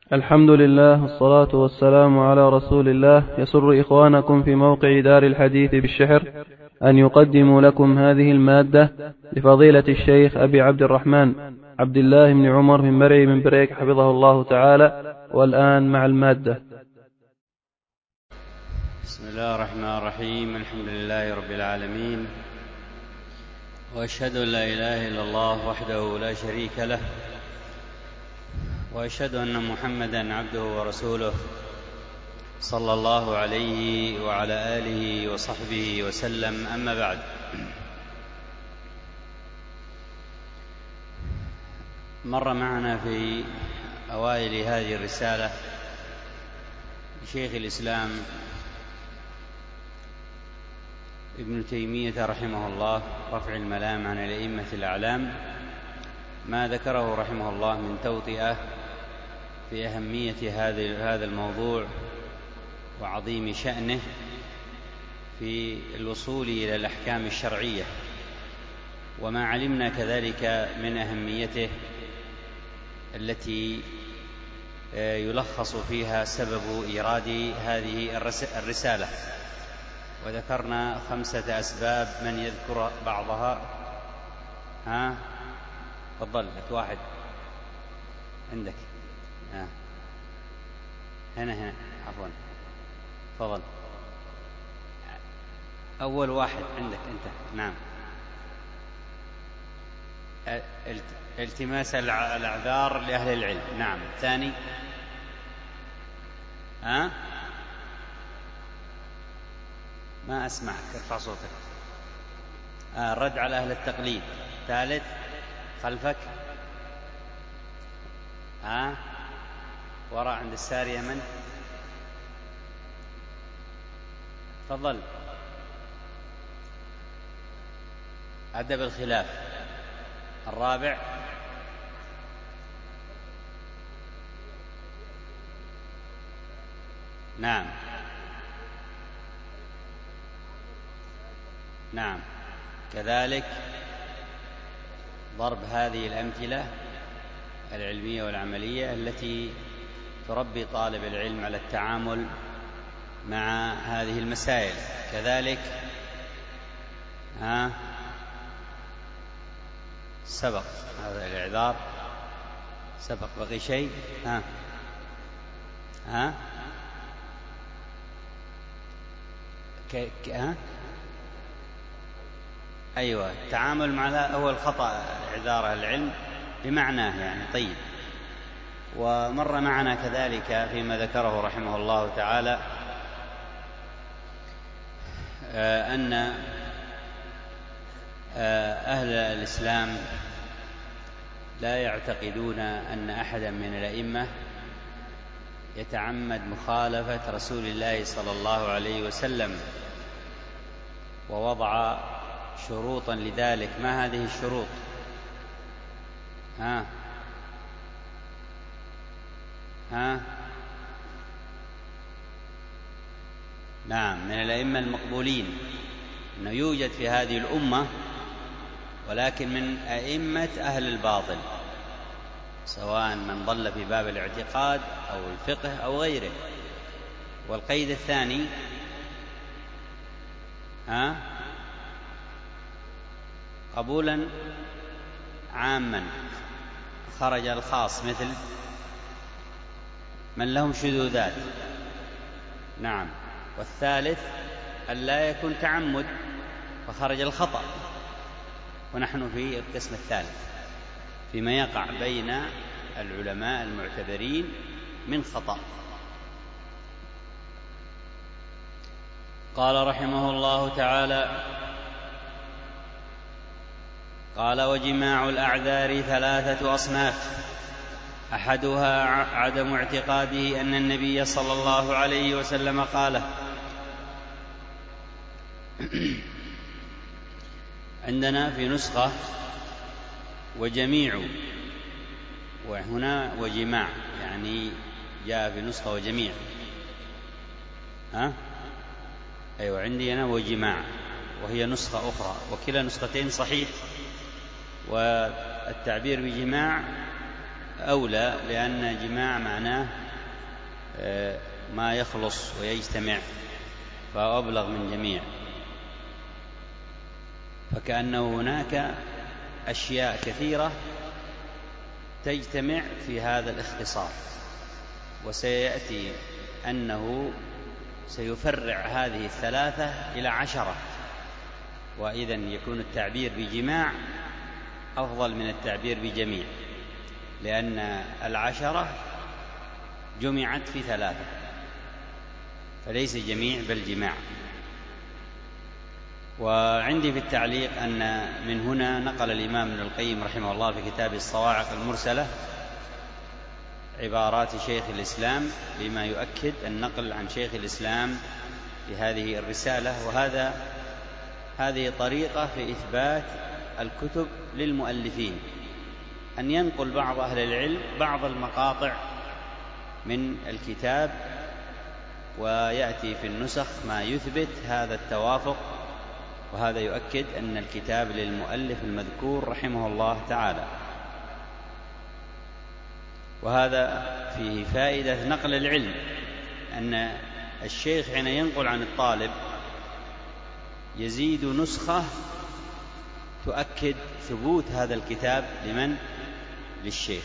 الحمد لله والصلاة والسلام على رسول الله. يسر إخوانكم في موقع دار الحديث بالشحر أن يقدموا لكم هذه المادة لفضيلة الشيخ أبي عبد الرحمن عبد الله بن عمر من مرعي من بريك حفظه الله تعالى. والآن مع المادة. بسم الله الرحمن الرحيم. الحمد لله رب العالمين، وأشهد أن لا إله إلا الله وحده لا شريك له، وأشهد أن محمدًا عبده ورسوله صلى الله عليه وعلى آله وصحبه وسلم. أما بعد، مر معنا في أوائل هذه الرسالة شيخ الإسلام ابن تيمية رحمه الله رفع الملام عن الأئمة الأعلام، ما ذكره رحمه الله من توطئة في أهمية هذا الموضوع وعظيم شأنه في الوصول إلى الأحكام الشرعية، وما علمنا كذلك من أهميته التي يلخص فيها سبب إيراد هذه الرسالة. وذكرنا 5 أسباب، من يذكر بعضها؟ تفضل، واحد عندك. هنا عفوا، تفضل. أول واحد عندك أنت. نعم، التماس الأعذار لأهل العلم. نعم. الثاني؟ ما أسمعك، ارفع صوتك. الرد على أهل التقليد. ثالث؟ خلفك. وراء عند السارية. من؟ تفضل. أدب الخلاف. الرابع؟ نعم كذلك ضرب هذه الأمثلة العلمية والعملية التي تربي طالب العلم على التعامل مع هذه المسائل. كذلك سبق هذا الإعذار، سبق. بقي شيء؟ أيوة، التعامل مع هو الخطأ، إعذار العلم بمعناه يعني. طيب. ومر معنا كذلك فيما ذكره رحمه الله تعالى أن أهل الإسلام لا يعتقدون أن أحدا من الأئمة يتعمد مخالفة رسول الله صلى الله عليه وسلم، ووضع شروطا لذلك. ما هذه الشروط؟ نعم، من الأئمة المقبولين، أنه يوجد في هذه الأمة، ولكن من أئمة أهل الباطل، سواء من ضل في باب الاعتقاد أو الفقه أو غيره. والقيد الثاني قبولا عاما، خرج الخاص، مثل من لهم شذوذات. نعم. والثالث ألا يكون تعمد، فخرج الخطأ. ونحن في القسم الثالث، فيما يقع بين العلماء المعتبرين من خطأ. قال رحمه الله تعالى: قال: وجماع الأعذار 3 أصناف، أحدها عدم اعتقاده أن النبي صلى الله عليه وسلم قاله. عندنا في نسخة وجميع، وهنا وجماع، يعني جاء في نسخة وجميع. أيوة، عندي أنا وجماع، وهي نسخة أخرى، وكلا نسختين صحيح. والتعبير بجماع أولى، لأن جماع معناه ما يخلص ويجتمع، فهو أبلغ من جميع، فكأنه هناك أشياء كثيرة تجتمع في هذا الاختصار، وسيأتي أنه سيفرع هذه الثلاثة إلى 10، وإذن يكون التعبير بجماع أفضل من التعبير بجميع، لأن 10 جمعت في 3، فليس جميع بل جماع. وعندي في التعليق أن من هنا نقل الإمام ابن القيم رحمه الله في كتاب الصواعق المرسلة عبارات شيخ الإسلام بما يؤكد النقل عن شيخ الإسلام في هذه الرسالة، هذه طريقة في إثبات الكتب للمؤلفين، أن ينقل بعض أهل العلم بعض المقاطع من الكتاب، ويأتي في النسخ ما يثبت هذا التوافق، وهذا يؤكد أن الكتاب للمؤلف المذكور رحمه الله تعالى. وهذا فيه فائدة نقل العلم، أن الشيخ حين ينقل عن الطالب يزيد نسخة تؤكد ثبوت هذا الكتاب للشيخ.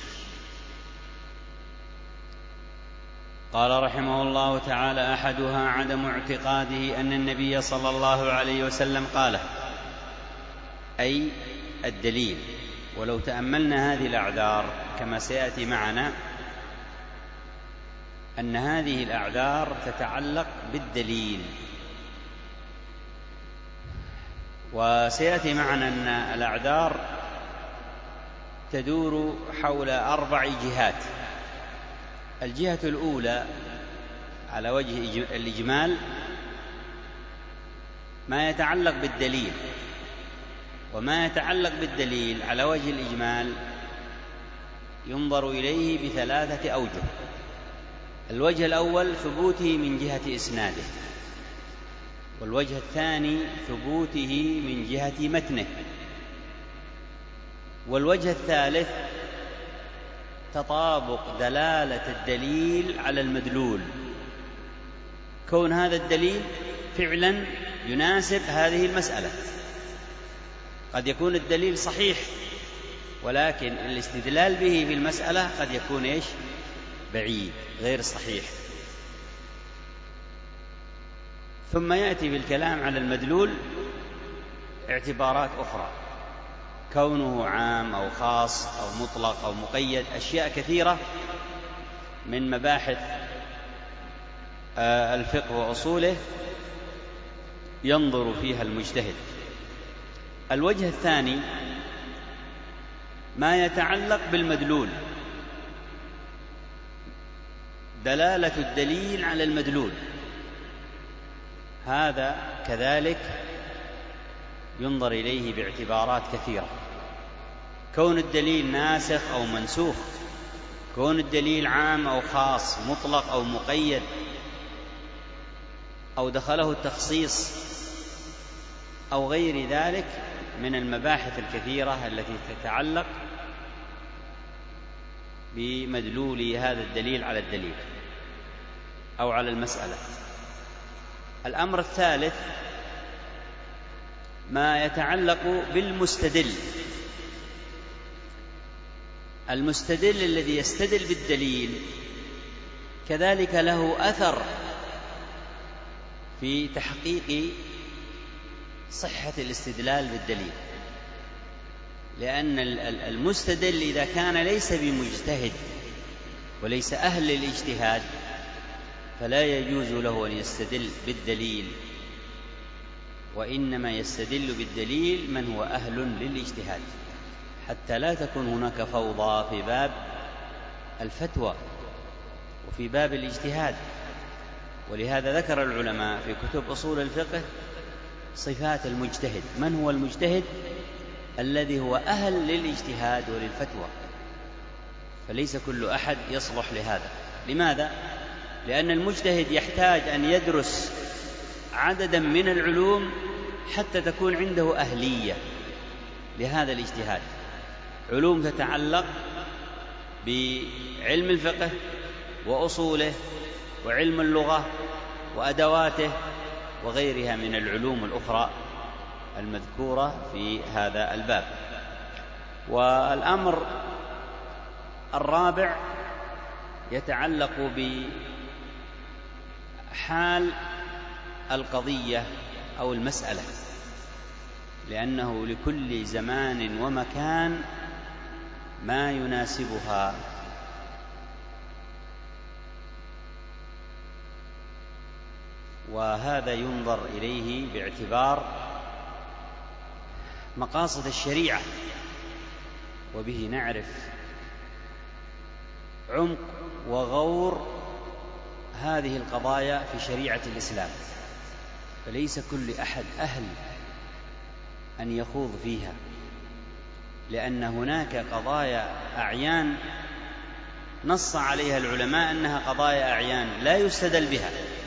قال رحمه الله تعالى: أحدها عدم اعتقاده أن النبي صلى الله عليه وسلم قاله، أي الدليل. ولو تأملنا هذه الأعذار كما سيأتي معنا أن هذه الأعذار تتعلق بالدليل، وسيأتي معنا أن الأعذار تدور حول 4 جهات. الجهة الأولى على وجه الإجمال ما يتعلق بالدليل، وما يتعلق بالدليل على وجه الإجمال ينظر إليه ب3 أوجه. الوجه الأول ثبوته من جهة إسناده، والوجه الثاني ثبوته من جهة متنه، والوجه الثالث تطابق دلالة الدليل على المدلول، كون هذا الدليل فعلا يناسب هذه المسألة. قد يكون الدليل صحيح، ولكن الاستدلال به في المسألة قد يكون بعيد غير صحيح. ثم يأتي بالكلام على المدلول اعتبارات أخرى، كونه عام أو خاص أو مطلق أو مقيد، أشياء كثيرة من مباحث الفقه وأصوله ينظر فيها المجتهد. الوجه الثاني ما يتعلق بالمدلول، دلالة الدليل على المدلول، هذا كذلك ينظر إليه باعتبارات كثيرة، كون الدليل ناسخ أو منسوخ، كون الدليل عام أو خاص، مطلق أو مقيد، أو دخله التخصيص أو غير ذلك من المباحث الكثيرة التي تتعلق بمدلول هذا الدليل على الدليل أو على المسألة. الأمر الثالث ما يتعلق بالمستدل، المستدل الذي يستدل بالدليل كذلك له أثر في تحقيق صحة الاستدلال بالدليل، لأن المستدل إذا كان ليس بمجتهد وليس أهل للاجتهاد فلا يجوز له أن يستدل بالدليل، وإنما يستدل بالدليل من هو أهل للاجتهاد، حتى لا تكون هناك فوضى في باب الفتوى وفي باب الاجتهاد. ولهذا ذكر العلماء في كتب أصول الفقه صفات المجتهد. من هو المجتهد؟ الذي هو أهل للاجتهاد وللفتوى، فليس كل أحد يصلح لهذا. لماذا؟ لأن المجتهد يحتاج أن يدرس عددا من العلوم حتى تكون عنده أهلية لهذا الاجتهاد، علوم تتعلق بعلم الفقه وأصوله وعلم اللغة وأدواته وغيرها من العلوم الأخرى المذكورة في هذا الباب. والأمر الرابع يتعلق بحال القضية أو المسألة، لأنه لكل زمان ومكان ما يناسبها، وهذا ينظر إليه باعتبار مقاصد الشريعة، وبه نعرف عمق وغور هذه القضايا في شريعة الإسلام، فليس كل أحد أهل أن يخوض فيها، لأن هناك قضايا أعيان نص عليها العلماء أنها قضايا أعيان لا يستدل بها،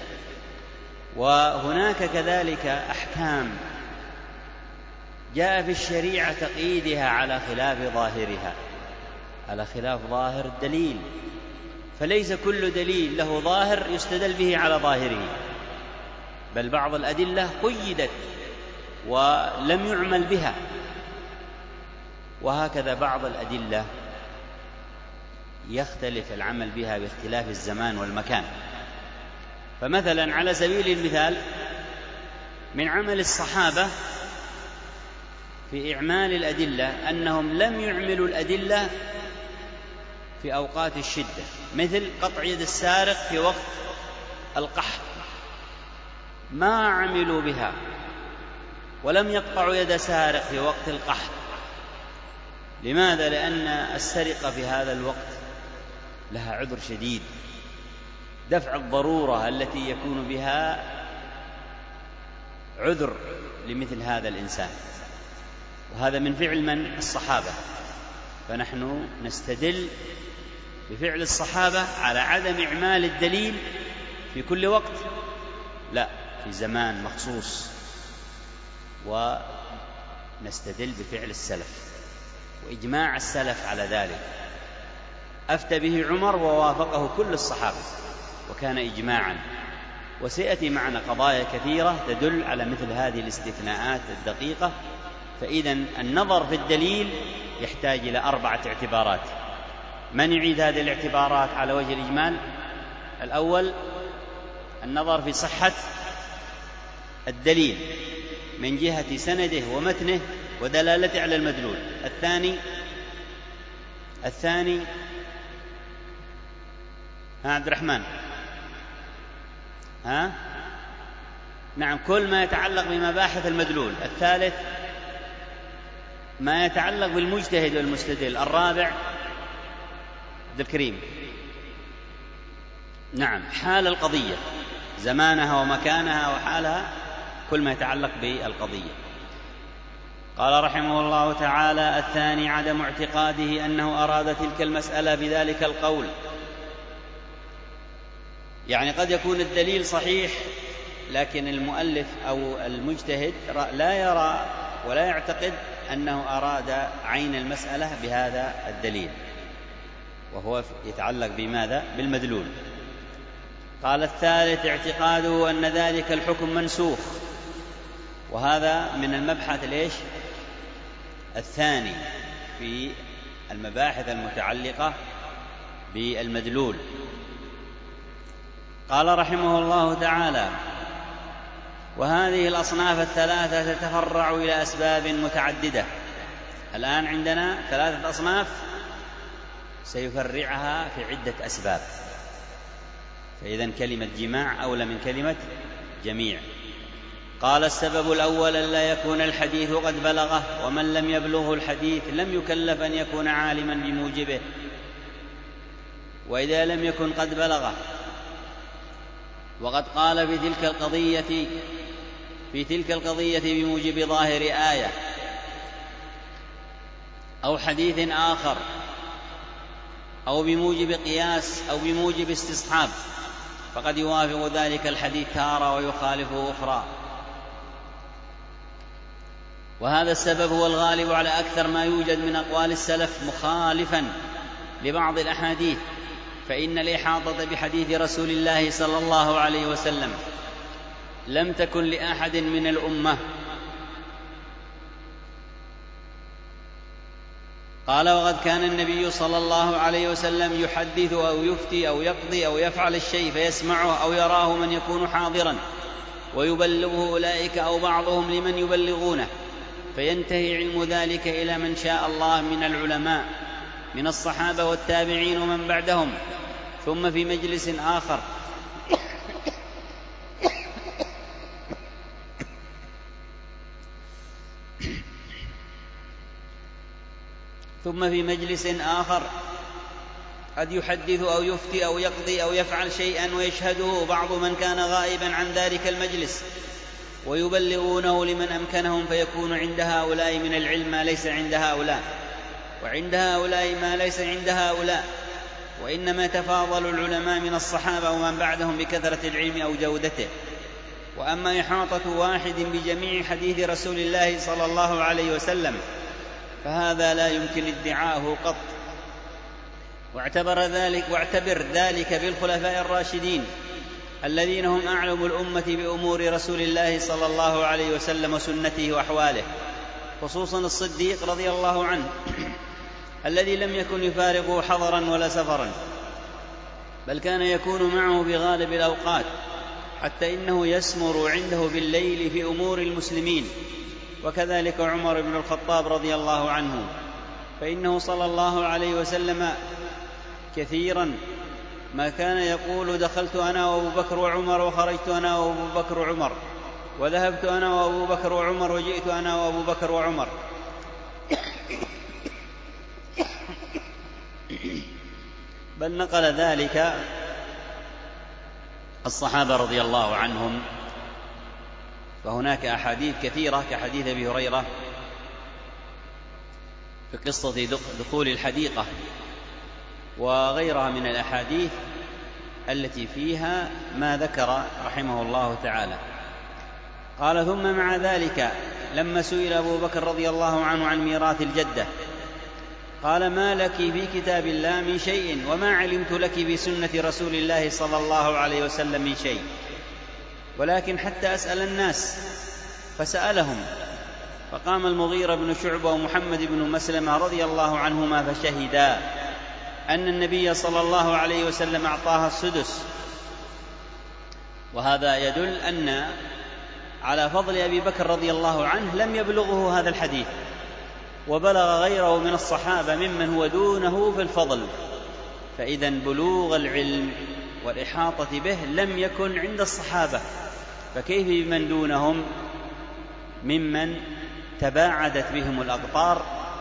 وهناك كذلك أحكام جاء في الشريعة تقييدها على خلاف ظاهرها، على خلاف ظاهر الدليل، فليس كل دليل له ظاهر يستدل به على ظاهره، بل بعض الأدلة قيدت ولم يعمل بها، وهكذا بعض الأدلة يختلف العمل بها باختلاف الزمان والمكان. فمثلا على سبيل المثال من عمل الصحابة في إعمال الأدلة أنهم لم يعملوا الأدلة في أوقات الشدة، مثل قطع يد السارق في وقت القحط، ما عملوا بها، ولم يقطعوا يد سارق في وقت القحط. لماذا؟ لأن السرقة في هذا الوقت لها عذر شديد، دفع الضرورة التي يكون بها عذر لمثل هذا الإنسان، وهذا من فعل من؟ الصحابة. فنحن نستدل بفعل الصحابة على عدم إعمال الدليل في كل وقت، لا، في زمان مخصوص، ونستدل بفعل السلف وإجماع السلف على ذلك، أفتى به عمر ووافقه كل الصحابة وكان إجماعا. وسيأتي معنا قضايا كثيرة تدل على مثل هذه الاستثناءات الدقيقة. فإذا النظر في الدليل يحتاج إلى 4 اعتبارات. من يعيد هذه الاعتبارات على وجه الإجمال؟ الأول النظر في صحة الدليل من جهة سنده ومتنه ودلالته على المدلول. الثاني عبد الرحمن، نعم، كل ما يتعلق بمباحث المدلول. الثالث ما يتعلق بالمجتهد والمستدل. الرابع عبد الكريم، نعم، حال القضية، زمانها ومكانها وحالها، كل ما يتعلق بالقضية. قال رحمه الله تعالى: الثاني عدم اعتقاده أنه أراد تلك المسألة بذلك القول. يعني قد يكون الدليل صحيح، لكن المؤلف أو المجتهد لا يرى ولا يعتقد أنه أراد عين المسألة بهذا الدليل، وهو يتعلق بماذا؟ بالمدلول. قال: الثالث اعتقاده أن ذلك الحكم منسوخ، وهذا من المبحث الثاني في المباحث المتعلقة بالمدلول. قال رحمه الله تعالى: وهذه الأصناف الثلاثة تتفرع إلى أسباب متعددة. الآن عندنا 3 أصناف سيفرعها في عدة أسباب، فإذن كلمة جماع أولى من كلمة جميع. قال: السبب الأول أن لا يكون الحديث قد بلغه، ومن لم يبلغه الحديث لم يكلف أن يكون عالما بموجبه. وإذا لم يكن قد بلغه وقد قال في تلك القضية بموجب ظاهر آية أو حديث آخر أو بموجب قياس أو بموجب استصحاب، فقد يوافق ذلك الحديث تارة ويخالفه أخرى. وهذا السبب هو الغالب على أكثر ما يوجد من أقوال السلف، مخالفا لبعض الأحاديث، فإن الإحاطة بحديث رسول الله صلى الله عليه وسلم لم تكن لأحد من الأمة. قال: وقد كان النبي صلى الله عليه وسلم يحدث أو يفتي أو يقضي أو يفعل الشيء فيسمعه أو يراه من يكون حاضرا، ويبلغه أولئك أو بعضهم لمن يبلغونه، فينتهي علم ذلك إلى من شاء الله من العلماء من الصحابة والتابعين ومن بعدهم. ثم في مجلس آخر قد يحدث أو يفتي أو يقضي أو يفعل شيئا ويشهده بعض من كان غائبا عن ذلك المجلس، ويبلغونه لمن أمكنهم، فيكون عند هؤلاء من العلم ما ليس عند هؤلاء، وعند هؤلاء ما ليس عند هؤلاء. وإنما تفاضل العلماء من الصحابة ومن بعدهم بكثرة العلم أو جودته. وأما إحاطة واحد بجميع حديث رسول الله صلى الله عليه وسلم فهذا لا يمكن ادعاؤه قط. واعتبر ذلك بالخلفاء الراشدين الذين هم أعلم الأمة بأمور رسول الله صلى الله عليه وسلم وسنته وأحواله، خصوصا الصديق رضي الله عنه الذي لم يكن يفارقه حضرا ولا سفرا، بل كان يكون معه بغالب الأوقات، حتى إنه يسمر عنده بالليل في أمور المسلمين. وكذلك عمر بن الخطاب رضي الله عنه، فإنه صلى الله عليه وسلم كثيرا ما كان يقول: دخلت أنا وأبو بكر وعمر، وخرجت أنا وأبو بكر وعمر، وذهبت أنا وأبو بكر وعمر، وجئت أنا وأبو بكر وعمر. بل نقل ذلك الصحابة رضي الله عنهم. فهناك أحاديث كثيرة كحديث أبي هريرة في قصة دخول الحديقة وغيرها من الأحاديث التي فيها ما ذكر رحمه الله تعالى. قال: ثم مع ذلك لما سئل أبو بكر رضي الله عنه عن ميراث الجدة قال: ما لك في كتاب الله من شيء، وما علمت لك بسنة رسول الله صلى الله عليه وسلم من شيء، ولكن حتى أسأل الناس. فسألهم، فقام المغيرة بن شعبة ومحمد بن مسلمة رضي الله عنهما فشهدا أن النبي صلى الله عليه وسلم أعطاها السدس. وهذا يدل أن على فضل أبي بكر رضي الله عنه لم يبلغه هذا الحديث، وبلغ غيره من الصحابة ممن هو دونه في الفضل. فإذن بلوغ العلم والإحاطة به لم يكن عند الصحابة، فكيف بمن دونهم ممن تباعدت بهم الأقطار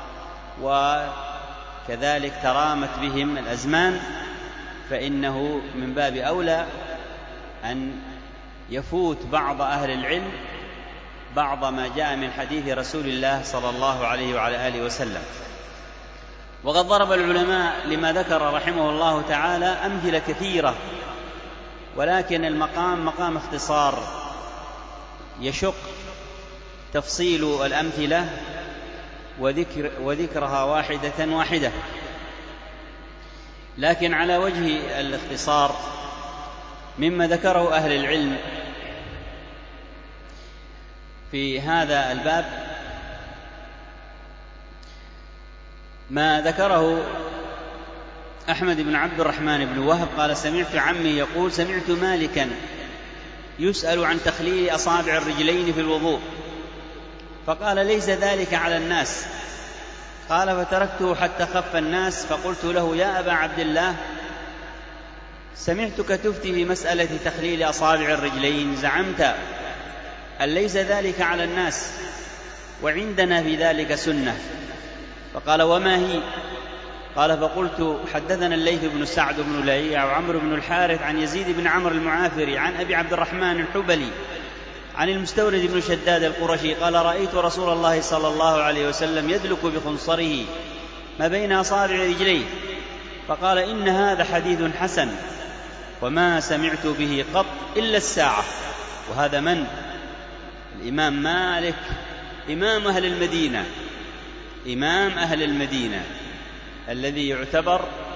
وكذلك ترامت بهم الأزمان؟ فإنه من باب أولى أن يفوت بعض أهل العلم بعض ما جاء من حديث رسول الله صلى الله عليه وعلى آله وسلم. وقد ضرب العلماء لما ذكر رحمه الله تعالى أمثلة كثيرة، ولكن المقام مقام اختصار، يشق تفصيل الأمثلة وذكرها واحدة. لكن على وجه الاختصار مما ذكره أهل العلم في هذا الباب ما ذكره أحمد بن عبد الرحمن بن وهب قال: سمعت عمي يقول: سمعت مالكا يسأل عن تخليل أصابع الرجلين في الوضوء، فقال: ليس ذلك على الناس. قال: فتركته حتى خف الناس، فقلت له: يا أبا عبد الله، سمعتك تفتي في مسألة تخليل أصابع الرجلين، زعمت أن ليس ذلك على الناس، وعندنا في ذلك سنة. فقال: وما هي؟ قال: فقلت: حدثنا الليث بن سعد بن لهيعة وعمرو بن الحارث عن يزيد بن عمرو المعافري عن أبي عبد الرحمن الحبلي عن المستورد بن شداد القرشي قال: رأيت رسول الله صلى الله عليه وسلم يدلك بخنصره ما بين أصابع رجليه، فقال: إن هذا حديث حسن، وما سمعت به قط إلا الساعة. وهذا من؟ الإمام مالك، إمام أهل المدينة الذي يعتبر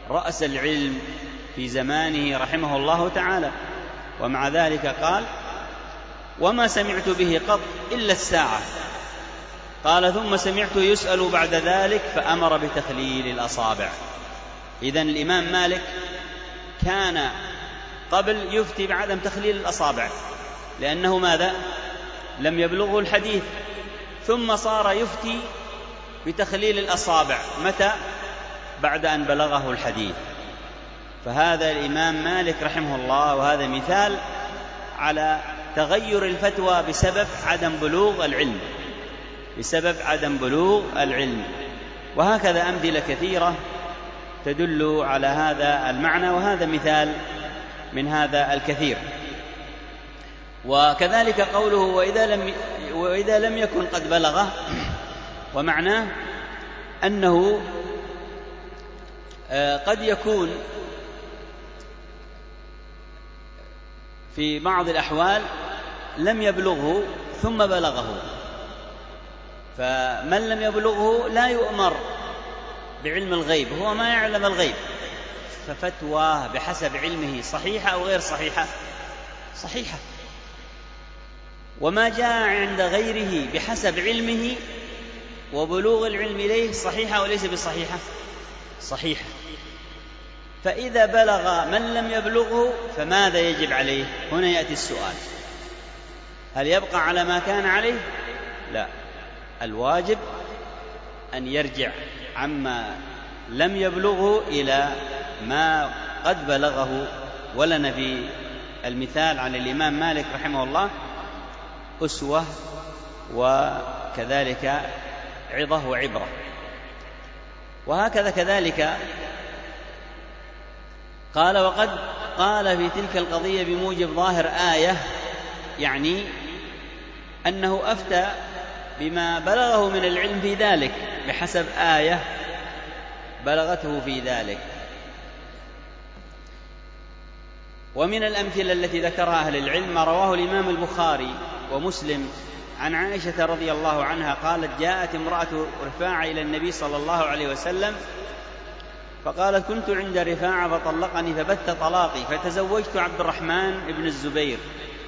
رأس العلم في زمانه رحمه الله تعالى، ومع ذلك قال: وما سمعت به قط إلا الساعة. قال: ثم سمعت يسأل بعد ذلك فأمر بتخليل الأصابع. إذن الإمام مالك كان قبل يفتي بعدم تخليل الأصابع، لأنه ماذا؟ لم يبلغه الحديث، ثم صار يفتي بتخليل الأصابع. متى؟ بعد أن بلغه الحديث. فهذا الإمام مالك رحمه الله، وهذا مثال على تغير الفتوى بسبب عدم بلوغ العلم، بسبب عدم بلوغ العلم. وهكذا أمثلة كثيرة تدل على هذا المعنى، وهذا مثال من هذا الكثير. وكذلك قوله: وإذا لم يكن قد بلغه، ومعناه أنه قد يكون في بعض الأحوال لم يبلغه ثم بلغه، فمن لم يبلغه لا يؤمر بعلم الغيب، هو ما يعلم الغيب، ففتواه بحسب علمه صحيحة أو غير صحيحة؟ صحيحة. وما جاء عند غيره بحسب علمه وبلوغ العلم إليه صحيحة وليس بصحيحة؟ صحيحة. فإذا بلغ من لم يبلغه فماذا يجب عليه؟ هنا يأتي السؤال: هل يبقى على ما كان عليه؟ لا، الواجب أن يرجع عما لم يبلغه إلى ما قد بلغه. ولنا في المثال عن الإمام مالك رحمه الله أسوة، وكذلك عظة وعبرة. وهكذا كذلك قال: وقد قال في تلك القضية بموجب ظاهر آية، يعني أنه أفتى بما بلغه من العلم في ذلك بحسب آية بلغته في ذلك. ومن الأمثلة التي ذكرها أهل العلم ما رواه الإمام البخاري ومسلم عن عائشة رضي الله عنها قالت: جاءت امرأة رفاعة إلى النبي صلى الله عليه وسلم فقالت: كنت عند رفاعة فطلقني فبت طلاقي، فتزوجت عبد الرحمن بن الزبير،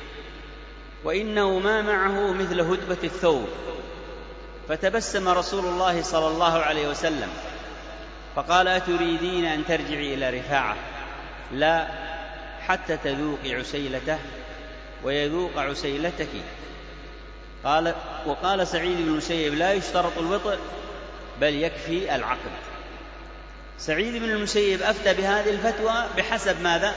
وإنه ما معه مثل هدبة الثوب. فتبسم رسول الله صلى الله عليه وسلم فقال: أتريدين أن ترجعي إلى رفاعة؟ لا، حتى تذوقي عسيلته ويذوق عسيلتك. وقال سعيد بن المسيب: لا يشترط الوطء بل يكفي العقد. سعيد بن المسيب أفتى بهذه الفتوى بحسب ماذا؟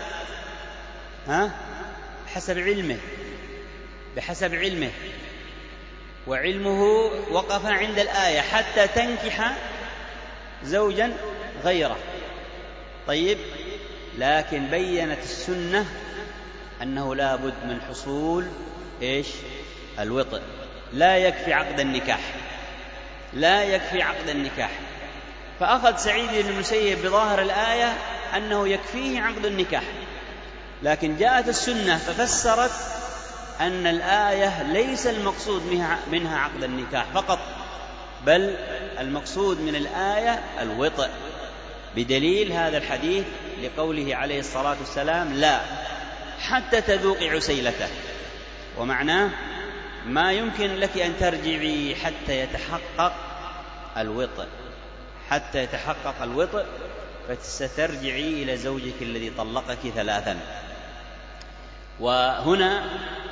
بحسب علمه، وعلمه وقف عند الآية حتى تنكح زوجا غيره. طيب، لكن بيّنت السنة أنه لا بد من حصول الوطء، لا يكفي عقد النكاح، لا يكفي عقد النكاح. فأخذ سعيد بن المسيب بظاهر الآية أنه يكفيه عقد النكاح، لكن جاءت السنة ففسرت أن الآية ليس المقصود منها عقد النكاح فقط، بل المقصود من الآية الوطء، بدليل هذا الحديث لقوله عليه الصلاة والسلام: لا، حتى تذوقي عسيلته. ومعناه ما يمكن لك أن ترجعي حتى يتحقق الوطء، حتى يتحقق الوطء فسترجعي إلى زوجك الذي طلقك 3. وهنا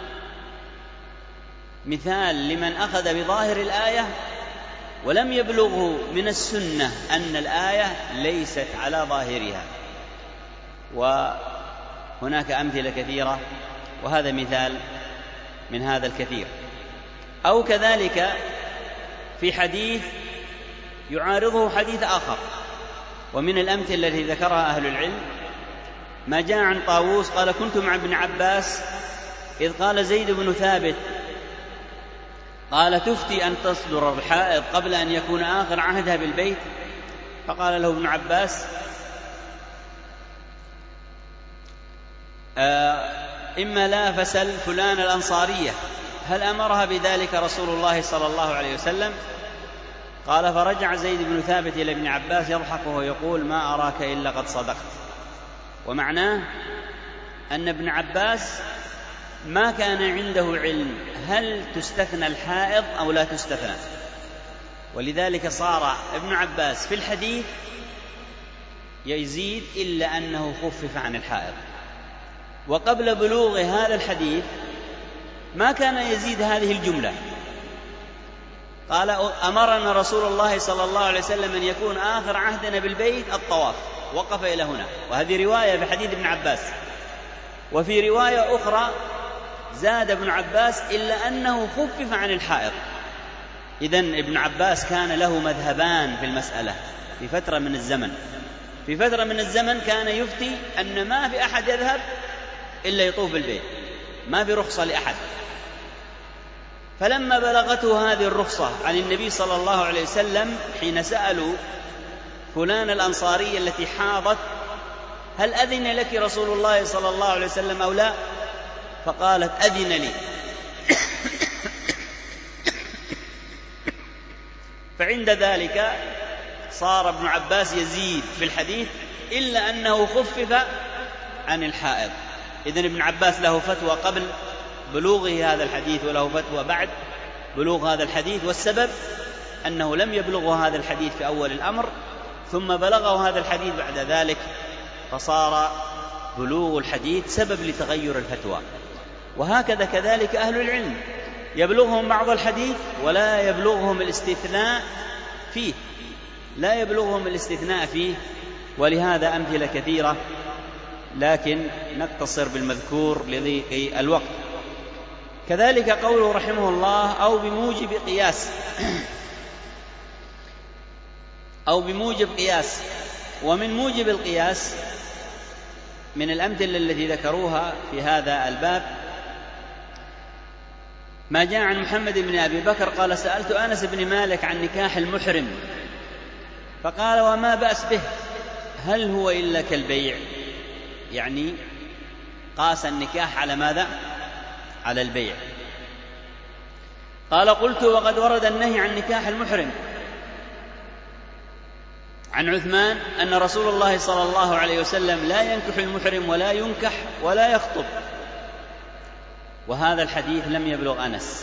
مثال لمن أخذ بظاهر الآية ولم يبلغه من السنة أن الآية ليست على ظاهرها. وهناك أمثلة كثيرة، وهذا مثال من هذا الكثير. أو كذلك في حديث يعارضه حديث آخر. ومن الأمثلة التي ذكرها أهل العلم ما جاء عن طاووس قال: كنت مع ابن عباس إذ قال زيد بن ثابت قال: تفتي أن تصدر الحائض قبل أن يكون آخر عهدها بالبيت؟ فقال له ابن عباس: إما لا فسل فلان الأنصارية هل أمرها بذلك رسول الله صلى الله عليه وسلم؟ قال: فرجع زيد بن ثابت إلى ابن عباس يضحك وهو يقول: ما أراك إلا قد صدقت. ومعناه أن ابن عباس ما كان عنده علم هل تستثنى الحائض أو لا تستثنى، ولذلك صار ابن عباس في الحديث يزيد إلا أنه خفف عن الحائض. وقبل بلوغ هذا الحديث ما كان يزيد هذه الجملة. قال: أمرنا رسول الله صلى الله عليه وسلم أن يكون آخر عهدنا بالبيت الطواف، وقف إلى هنا. وهذه رواية في حديث ابن عباس. وفي رواية أخرى زاد ابن عباس إلا أنه خفف عن الحائض. إذن ابن عباس كان له مذهبان في المسألة في فترة من الزمن. في فترة من الزمن كان يفتي أن ما في أحد يذهب إلا يطوف بالبيت، ما في رخصة لأحد. فلما بلغته هذه الرخصة عن النبي صلى الله عليه وسلم حين سألوا فلان الأنصارية التي حاضت: هل أذن لك رسول الله صلى الله عليه وسلم أو لا؟ فقالت: أذن لي. فعند ذلك صار ابن عباس يزيد في الحديث إلا أنه خفف عن الحائض. إذن ابن عباس له فتوى قبل بلوغه هذا الحديث وله فتوى بعد بلوغ هذا الحديث، والسبب أنه لم يبلغه هذا الحديث في أول الأمر، ثم بلغه هذا الحديث بعد ذلك، فصار بلوغ الحديث سبب لتغير الفتوى. وهكذا كذلك أهل العلم يبلغهم بعض الحديث ولا يبلغهم الاستثناء فيه، لا يبلغهم الاستثناء فيه. ولهذا أمثلة كثيرة، لكن نقتصر بالمذكور لضيق الوقت. كذلك قوله رحمه الله: أو بموجب قياس أو بموجب قياس. ومن موجب القياس من الأمثلة التي ذكروها في هذا الباب ما جاء عن محمد بن أبي بكر قال: سألت أنس بن مالك عن نكاح المحرم فقال: وما بأس به؟ هل هو إلا كالبيع؟ يعني قاس النكاح على ماذا؟ على البيع. قال: قلت: وقد ورد النهي عن نكاح المحرم عن عثمان أن رسول الله صلى الله عليه وسلم لا ينكح المحرم ولا ينكح ولا يخطب. وهذا الحديث لم يبلغ أنس،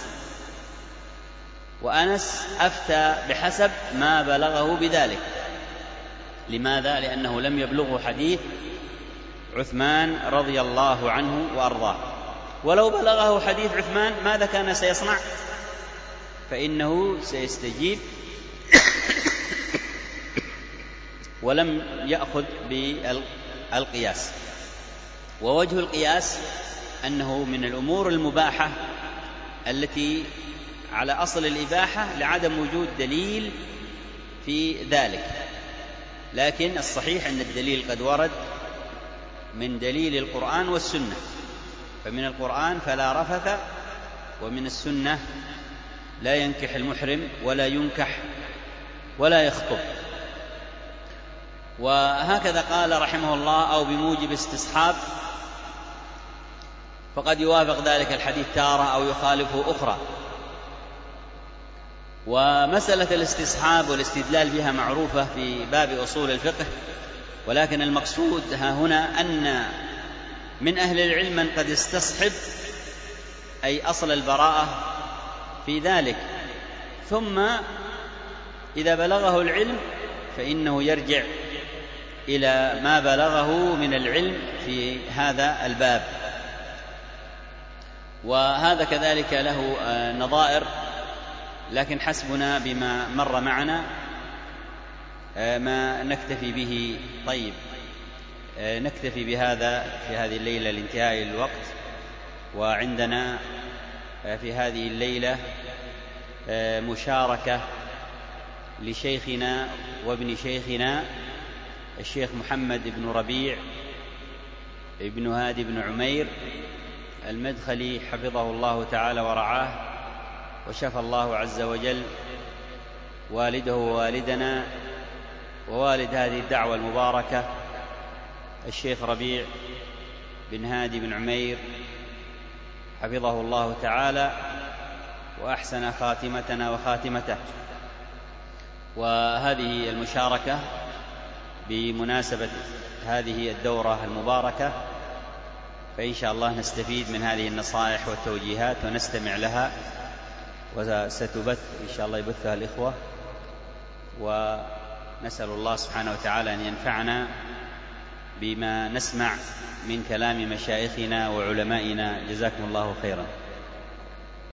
وأنس أفتى بحسب ما بلغه بذلك. لماذا؟ لأنه لم يبلغه حديث عثمان رضي الله عنه وأرضاه. ولو بلغه حديث عثمان ماذا كان سيصنع؟ فإنه سيستجيب ولم يأخذ بالقياس. ووجه القياس أنه من الأمور المباحة التي على أصل الإباحة لعدم وجود دليل في ذلك، لكن الصحيح أن الدليل قد ورد من دليل القرآن والسنة. فمن القرآن: فلا رفث، ومن السنة: لا ينكح المحرم ولا ينكح ولا يخطب. وهكذا قال رحمه الله: أو بموجب استصحاب، فقد يوافق ذلك الحديث تارة أو يخالفه أخرى. ومسألة الاستصحاب والاستدلال بها معروفة في باب أصول الفقه، ولكن المقصود ها هنا أن من أهل العلم من قد استصحب أي أصل البراءة في ذلك، ثم إذا بلغه العلم فإنه يرجع إلى ما بلغه من العلم في هذا الباب. وهذا كذلك له نظائر، لكن حسبنا بما مر معنا ما نكتفي به. طيب، نكتفي بهذا في هذه الليلة لانتهاء الوقت. وعندنا في هذه الليلة مشاركة لشيخنا وابن شيخنا الشيخ محمد بن ربيع ابن هادي بن عمير المدخلي حفظه الله تعالى ورعاه، وشفى الله عز وجل والده ووالدنا ووالد هذه الدعوة المباركة الشيخ ربيع بن هادي بن عمير حفظه الله تعالى وأحسن خاتمتنا وخاتمته. وهذه المشاركة بمناسبة هذه الدورة المباركة، فإن شاء الله نستفيد من هذه النصائح والتوجيهات ونستمع لها، وستبث إن شاء الله يبثها الإخوة، ونسأل الله سبحانه وتعالى أن ينفعنا بما نسمع من كلام مشايخنا وعلمائنا. جزاكم الله خيرا.